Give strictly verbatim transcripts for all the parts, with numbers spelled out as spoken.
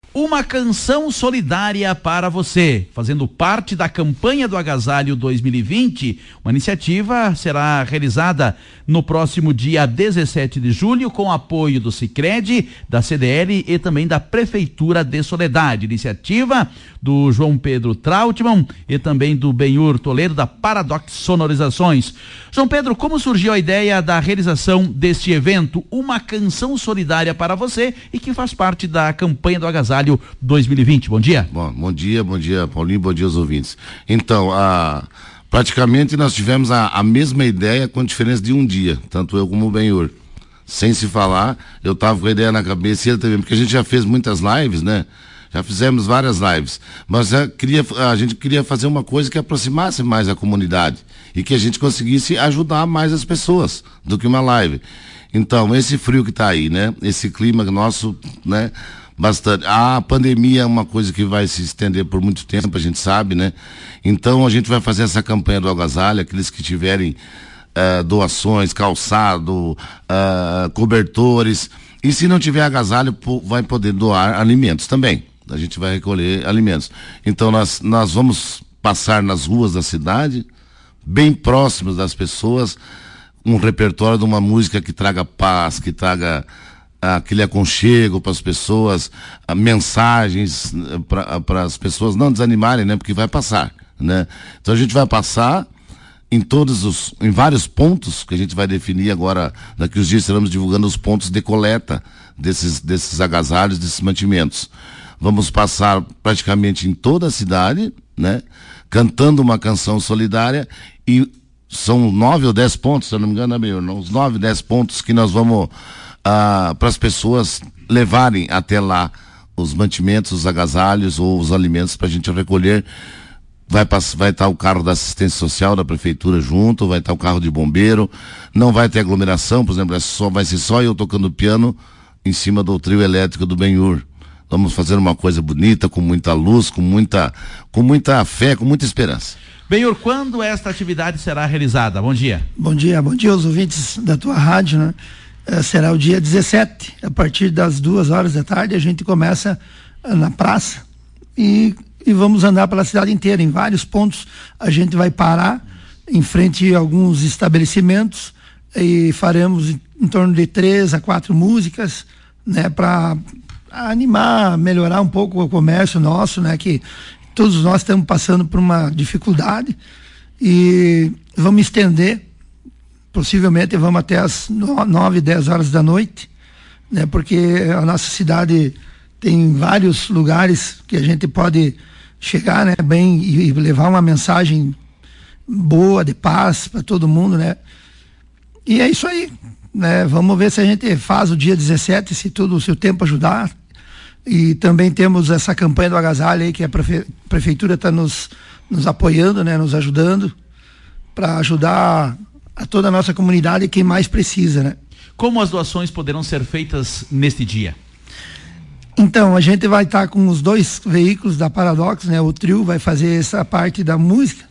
Uma canção solidária para você, fazendo parte da campanha do Agasalho dois mil e vinte. Uma iniciativa será realizada no próximo dia dezessete de julho com apoio do Sicredi, da C D L e também da Prefeitura de Soledade. Iniciativa do João Pedro Trautmann e também do Benhur Toledo, da Paradox Sonorizações. João Pedro, como surgiu a ideia da realização deste evento, uma canção solidária para você e que faz parte da campanha do Agasalho dois mil e vinte? Bom dia. Bom, bom dia, bom dia, Paulinho, bom dia aos ouvintes. Então, a, praticamente nós tivemos a, a mesma ideia com diferença de um dia, tanto eu como o Benhur. Sem se falar, eu tava com a ideia na cabeça e ele também, porque a gente já fez muitas lives, né? Já fizemos várias lives, mas a, queria, a gente queria fazer uma coisa que aproximasse mais a comunidade e que a gente conseguisse ajudar mais as pessoas do que uma live. Então, esse frio que tá aí, né? Esse clima nosso, né? Bastante. A pandemia é uma coisa que vai se estender por muito tempo, a gente sabe, né? Então, a gente vai fazer essa campanha do Agasalho, aqueles que tiverem uh, doações, calçado, uh, cobertores, e se não tiver agasalho, vai poder doar alimentos também. A gente vai recolher alimentos. Então nós, nós vamos passar nas ruas da cidade, bem próximos das pessoas, um repertório de uma música que traga paz, que traga ah, aquele aconchego para as pessoas, ah, mensagens para as pessoas não desanimarem, né? Porque vai passar, né? Então a gente vai passar em todos os, em vários pontos que a gente vai definir agora, daqui uns dias estaremos divulgando os pontos de coleta desses, desses agasalhos, desses mantimentos. Vamos passar praticamente em toda a cidade, né? Cantando uma canção solidária, e são nove ou dez pontos, se eu não me engano, é meio, não, uns nove, dez pontos que nós vamos, ah, para as pessoas levarem até lá os mantimentos, os agasalhos ou os alimentos para a gente recolher. Vai estar vai tá o carro da assistência social da prefeitura junto, vai estar tá o carro de bombeiro, não vai ter aglomeração, por exemplo, é só, vai ser só eu tocando piano em cima do trio elétrico do Benhur. Vamos fazer uma coisa bonita, com muita luz, com muita, com muita fé, com muita esperança. Benhur, quando esta atividade será realizada? Bom dia. Bom dia, bom dia aos ouvintes da tua rádio, né? Uh, será o dia dezessete, a partir das duas horas da tarde, a gente começa uh, na praça e, e vamos andar pela cidade inteira, em vários pontos. A gente vai parar em frente a alguns estabelecimentos e faremos em, em torno de três a quatro músicas, né? Para animar, melhorar um pouco o comércio nosso, né? Que todos nós estamos passando por uma dificuldade e vamos estender, possivelmente vamos até as nove, dez horas da noite, né? Porque a nossa cidade tem vários lugares que a gente pode chegar, né? Bem, e levar uma mensagem boa, de paz para todo mundo, né? E é isso aí, né? Vamos ver se a gente faz o dia dezessete, se tudo, se o tempo ajudar. E também temos essa campanha do Agasalho aí, que a prefe... prefeitura está nos, nos apoiando, né? Nos ajudando para ajudar a toda a nossa comunidade e quem mais precisa, né? Como as doações poderão ser feitas neste dia? Então, a gente vai estar tá com os dois veículos da Paradox, né? O trio vai fazer essa parte da música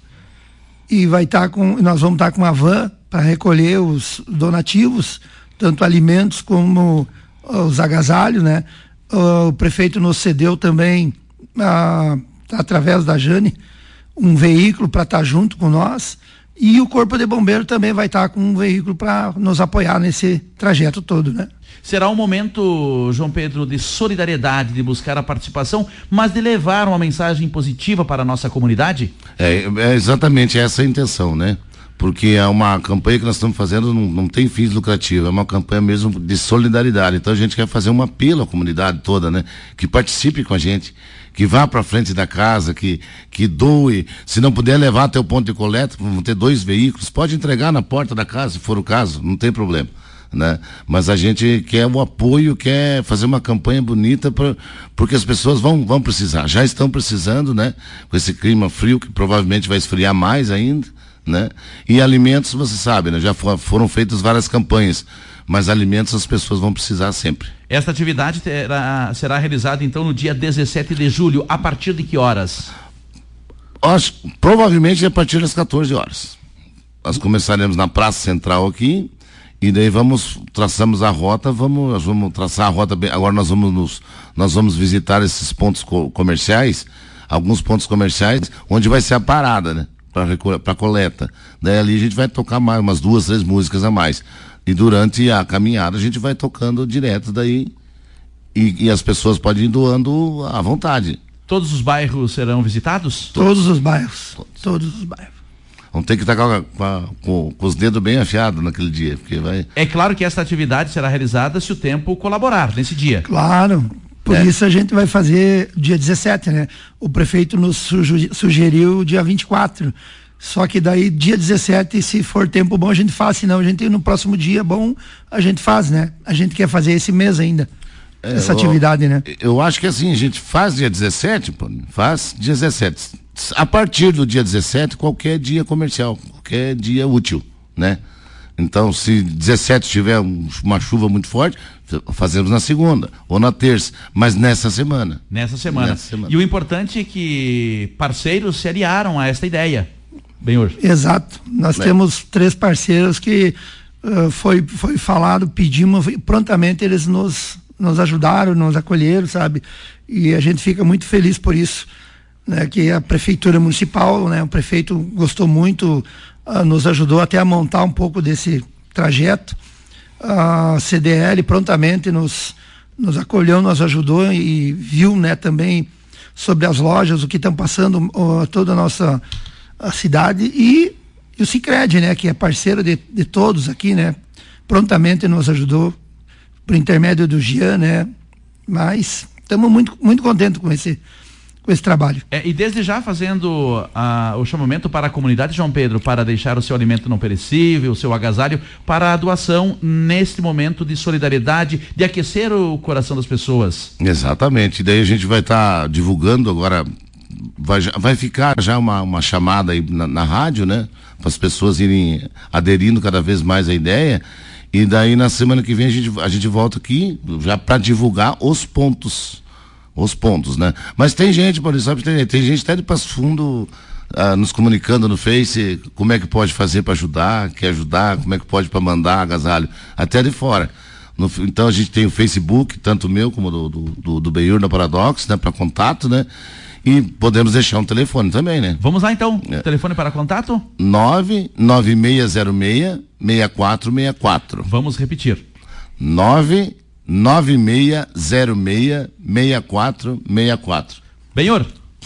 e vai estar tá com, nós vamos estar tá com uma van para recolher os donativos, tanto alimentos como os agasalhos, né? O prefeito nos cedeu também, ah, através da Jane, um veículo para estar tá junto com nós, e o Corpo de Bombeiro também vai estar tá com um veículo para nos apoiar nesse trajeto todo, né? Será um momento, João Pedro, de solidariedade, de buscar a participação, mas de levar uma mensagem positiva para a nossa comunidade? É, é exatamente essa a intenção, né? Porque é uma campanha que nós estamos fazendo, não, não tem fins lucrativos, é uma campanha mesmo de solidariedade. Então a gente quer fazer um apelo à comunidade toda, né? Que participe com a gente, que vá para frente da casa, que, que doe. Se não puder levar até o ponto de coleta, vão ter dois veículos, pode entregar na porta da casa, se for o caso, não tem problema, né? Mas a gente quer o apoio, quer fazer uma campanha bonita, pra, porque as pessoas vão, vão precisar, já estão precisando, né? Com esse clima frio que provavelmente vai esfriar mais ainda, né? E alimentos, você sabe, né? Já for, foram feitas várias campanhas, mas alimentos as pessoas vão precisar sempre. Esta atividade terá, será realizada então no dia dezessete de julho, a partir de que horas? Acho, provavelmente a partir das quatorze horas. Nós começaremos na Praça Central aqui E daí vamos, traçamos a rota, vamos, nós vamos traçar a rota bem, agora nós vamos nos, nós vamos visitar esses pontos co- comerciais, alguns pontos comerciais, onde vai ser a parada, né? Para coleta. Daí ali a gente vai tocar mais, umas duas, três músicas a mais. E durante a caminhada a gente vai tocando direto daí, e, e as pessoas podem ir doando à vontade. Todos os bairros serão visitados? Todos os bairros. Todos, todos os bairros. Vamos ter que estar com, com, com, com os dedos bem afiados naquele dia, porque vai... É claro que essa atividade será realizada se o tempo colaborar nesse dia. Claro, por é. isso a gente vai fazer dia dezessete, né? O prefeito nos suge- sugeriu dia vinte e quatro, só que daí dia dezessete, se for tempo bom a gente faz, senão a gente no próximo dia bom a gente faz, né? A gente quer fazer esse mês ainda, é, essa eu, atividade, né? Eu acho que assim, a gente faz dia dezessete, pô, faz dia dezessete. A partir do dia dezessete, qualquer dia comercial, qualquer dia útil, né? Então, se dezessete tiver um, uma chuva muito forte, fazemos na segunda ou na terça, mas nessa semana. Nessa semana. Nessa semana. E o importante é que parceiros se aliaram a esta ideia, Benhur. Exato. Nós é. temos três parceiros que uh, foi, foi falado, pedimos, prontamente eles nos, nos ajudaram, nos acolheram, sabe? E a gente fica muito feliz por isso. Né, que a prefeitura municipal, né, o prefeito gostou muito, uh, nos ajudou até a montar um pouco desse trajeto. A C D L prontamente nos, nos acolheu, nos ajudou e viu, né, também sobre as lojas, o que estão passando uh, toda a nossa a cidade, e, e o Sicredi, né, que é parceiro de, de todos aqui, né, prontamente nos ajudou por intermédio do Jean, né, mas estamos muito, muito contentes com esse com esse trabalho. É, e desde já fazendo ah, o chamamento para a comunidade, João Pedro, para deixar o seu alimento não perecível, o seu agasalho, para a doação neste momento de solidariedade, de aquecer o coração das pessoas. Exatamente, e daí a gente vai estar tá divulgando agora, vai, vai ficar já uma, uma chamada aí na, na rádio, né? Para as pessoas irem aderindo cada vez mais à ideia, e daí na semana que vem a gente, a gente volta aqui já para divulgar os pontos. Os pontos, né? Mas tem gente, por exemplo, tem, tem gente até de Passo Fundo ah, nos comunicando no Face como é que pode fazer para ajudar, quer ajudar, como é que pode para mandar agasalho, até de fora. No, então a gente tem o Facebook, tanto o meu como do, do, do, do Benhur da Paradox, né? Para contato, né? E podemos deixar um telefone também, né? Vamos lá então, é. telefone para contato? nove nove seis zero seis, seis quatro seis quatro. Vamos repetir. nove nove seis zero seis, seis quatro seis quatro. Benhur.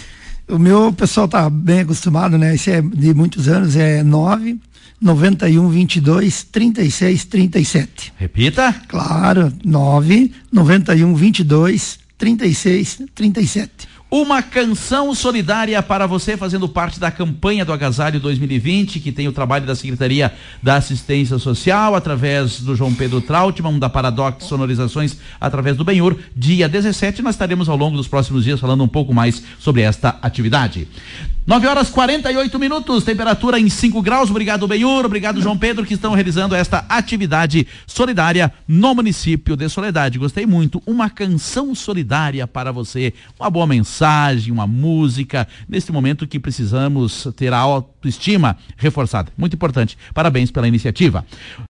O meu pessoal tá bem acostumado, né? Esse é de muitos anos, é nove noventa e um vinte e dois trinta e seis trinta e sete. Repita. Claro, nove noventa e um vinte e dois trinta e seis trinta e sete. Uma canção solidária para você, fazendo parte da campanha do Agasalho dois mil e vinte, que tem o trabalho da Secretaria da Assistência Social, através do João Pedro Trautmann, da Paradox Sonorizações, através do Benhur. Dia dezessete, nós estaremos ao longo dos próximos dias falando um pouco mais sobre esta atividade. nove horas e quarenta e oito minutos, temperatura em cinco graus. Obrigado, Benhur, obrigado, João Pedro, que estão realizando esta atividade solidária no município de Soledade. Gostei muito. Uma canção solidária para você, uma boa mensagem, uma música, neste momento que precisamos ter a autoestima reforçada. Muito importante. Parabéns pela iniciativa.